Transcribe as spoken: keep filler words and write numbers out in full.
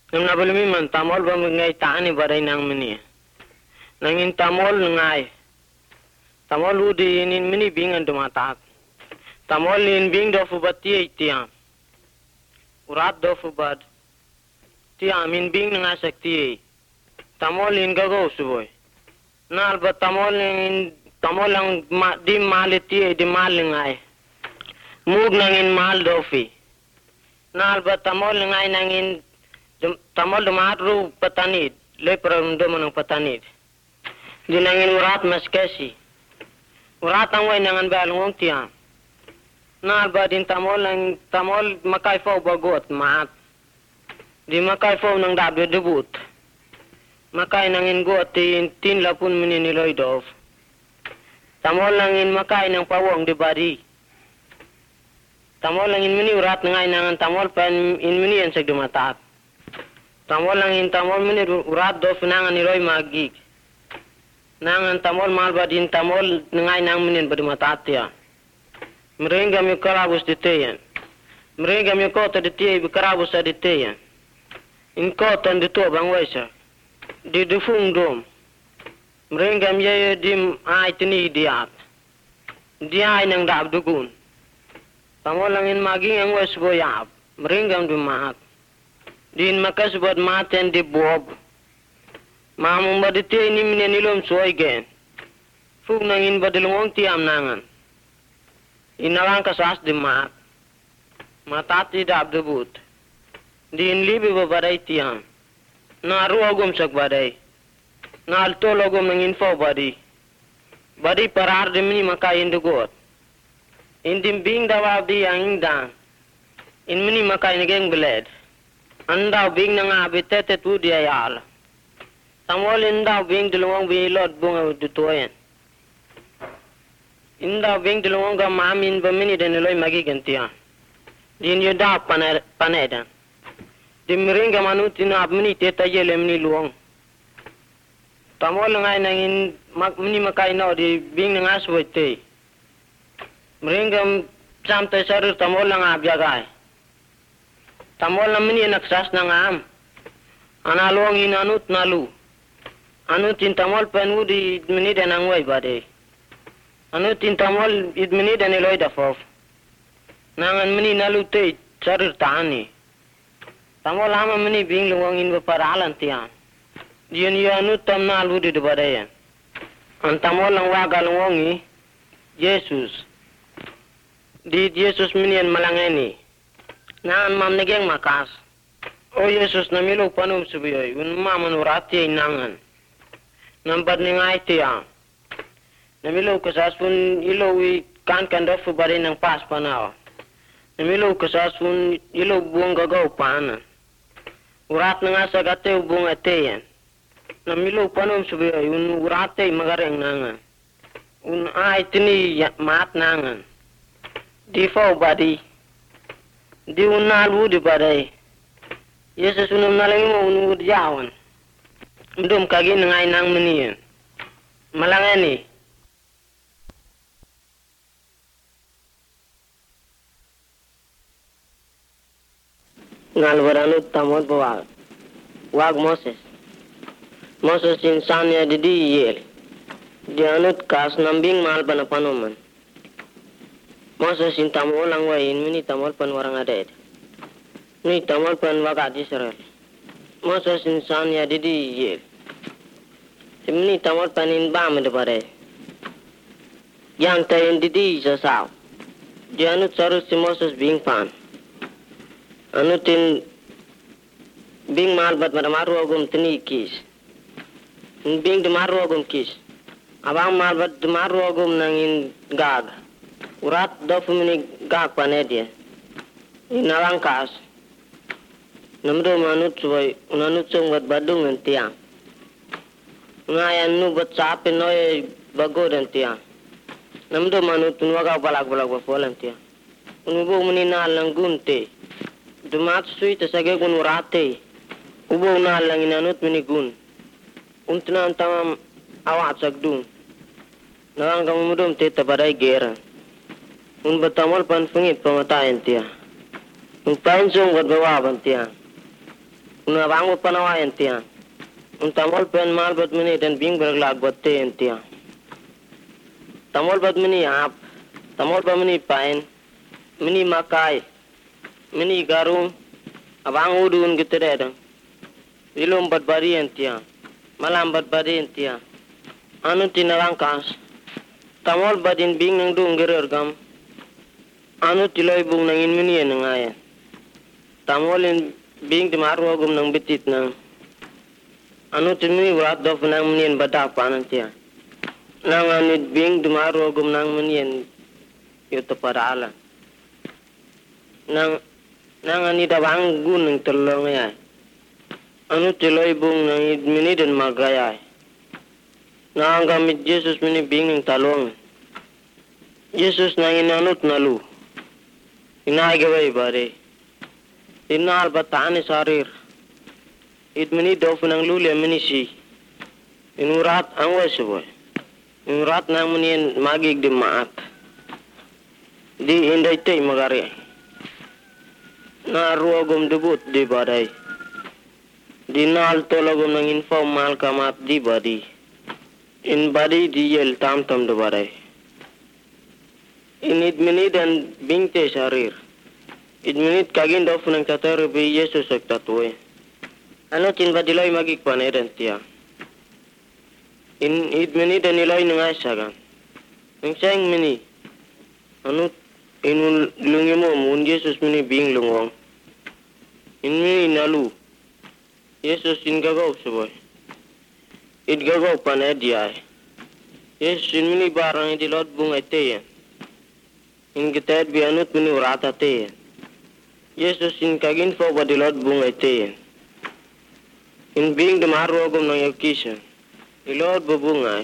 Nang nabalumi man tamol ba ngay taan ni baray nang mini. Nangin tamol ngay. Tamol udi inin mini bingan dumatak. Tamol in bing do fu bati tiam. Urat do fu bad. Tiam in bing nga sakti. Tamol in gago suboy. Nal ba tamol in tamol ang ma, di maliti di mal ngay. Mug nangin mal do fi. Nal ba tamol ngay nangin tamol dumatru patanid. Lepra ndo manang patanid. Di nangin urat maskesi. Urat ang way nangan balungong tiam. Nal ba din tamol ang tamol makay fo bagot maat. Di makay fo nang dabe debut. Makay nangin got tin tin lapun mininiloy dof. Tamol nangin makay nang pawong di bari. Tamol nangin mini urat ngay nangan tamol pen in mini yan sagdumatat. Tamol nangin tamol mini urat dof nangan niloy magig. Nangan tamol malba din tamol ngay nang minin badumatat ya. Mereka mi karabus diteyan. Mereka mi kota diteyan bi karabus diteyan. In kota dito bang wesa. Di dufung dom. Mereka mi ye dim ay tini diat. Di ay nang dab dugun. Tamol langin maging ang wes boyab. Mereka mi mahat. Din makas buat maten di bob. Mamung badite ni minen ilom soy gen. Fug nangin badilungong tiam nangan. Inawang kasas di mat. Matati dab debut. Din libi babaday tiam. Na ruagum sak baday. Na altologum nangin fo badi. Badi parar di mini makain dugot. Indim bing dawa di ang indang. In mini makain geng beled. Andaw bing nga abitete tu di ayala. Tamol indaw bing dilungong bilod bunga dutuayan. Indaw bing dilungong ga mamin ba mini deniloy magigantiyan. Din yu daw panedan. Dimiring ga manuti na mini teta yele mini luong. Tamol ngay nangin mag mini makay no di bing nga aswete. Miring samtay sarir tamol lang abiyagay. Tamol na mini naksas na nga am. Analuang inanut nalu. Anu tintamol penu di mini dan angway bade. Anu tintamol id mini dan eloy da fof. Nangan mini nalu te sarir taani. Tamol ama mini bing luwang in baparalan tiyan. Diyan yu anu tam nalu di bade. An tamol lang waga luwangi Jesus. Di Jesus mini an malangeni. Nangan mam negeng makas. O Jesus na milo panum subiyoy. Un maman urati ay nangan. Nambat ni ngay tiya. Namilaw kasas pun ilaw kan kan dofu bari ng pas panaw. Namilaw kasas pun ilaw buong gagaw paana. Urat na nga sa gate buong ateyan. Namilaw panom subiyoy. Un urate magareng nangan. Un ay tini maat nangan. Di faw badi. Di unalu di baday. Yesus unum nalang mo unud yawan. Mdum kagi ngay nang meniyan. Malangani. Ngalwaranu tamod bawag. Wag Moses. Moses insan ya didi yel. Dianut kas nambing mal panapanuman. Moses in tamol ang wain mini tamol pan warang adet. Ni tamol pan wagad Israel. Moses insan ya didi yel. Simni tamol panin bam de pare. Yang tayin didi sa saw. Dianut sarus si Moses bing pan. Anutin bing mal bat madamaru agum tini kis. Bing demaru agum kis. Abang mal bat demaru agum nangin gag. Urat dofu mini gag panedia. Inawang kas. Namdo manut suway unanut sung bat badung tiang. Ngayan nu bat sapin noy bago dan tiang. Namdo manut unwaga balag balag bapolan tiang. Unubo meninal lang gunte. Dumat sui tasage gun urate. Ubo unal lang inanut minigun. Untna antamam awat sagdung. Nawang kamumudum te tabaray gera. Un batamol pan fungit pamatayan tiang. Un pain sung bat bawaban tiang. Una bangu panawa entia. Un tamol pen mal bat mini dan bing berlag botte entia. Tamol bat mini ap. Tamol bat mini pain. Mini makai. Mini garum. Abang udun gitu deh. Ilum bat bari entia. Malam bat bari entia. Anu tinarang kas. Tamol badin bing nang dung gerergam. Anu tiloi bung nangin mini nangaya. Tamolin bing di maru agum nang bitit nang. Anu timi urat dof nang mini badak panan tia. Nang anit bing di maru agum nang mini yuto parala. Nang nang anit abang gun nang terlong ya. Anu tiloi bung nang mini dan magaya. Nang gamit Yesus mini bing nang talong. Yesus nang inanut nalu. Inai gawai bare. Inal batani sarir. It mini dof nang lule mini si. Inurat angwa seboy. Inurat nang mini magig di maat. Di indai tei magari. Na ruagum debut di badai. Di nal tolagum nang info mal kamat di badi. In badi di yel tam tam di badai. Init mini dan bingte sarir. It minit kagin dof nang tatar bi Yesus ak tatwe. Ano tin badilay magik panedan tia. In it minit dan ilay nang asagan. Nang sayang mini. Ano inul lungi mo mun Yesus mini bing lungong. In mini nalu. Yesus in gagaw saboy. It gagaw panediay. Yesus in mini barang idilot bungay teyan. In gitat bianut mini urata teyan. Yesus in kagin fo badilot bungay teyan. In bing demaru agum nang yakishan. Ilot bubungay.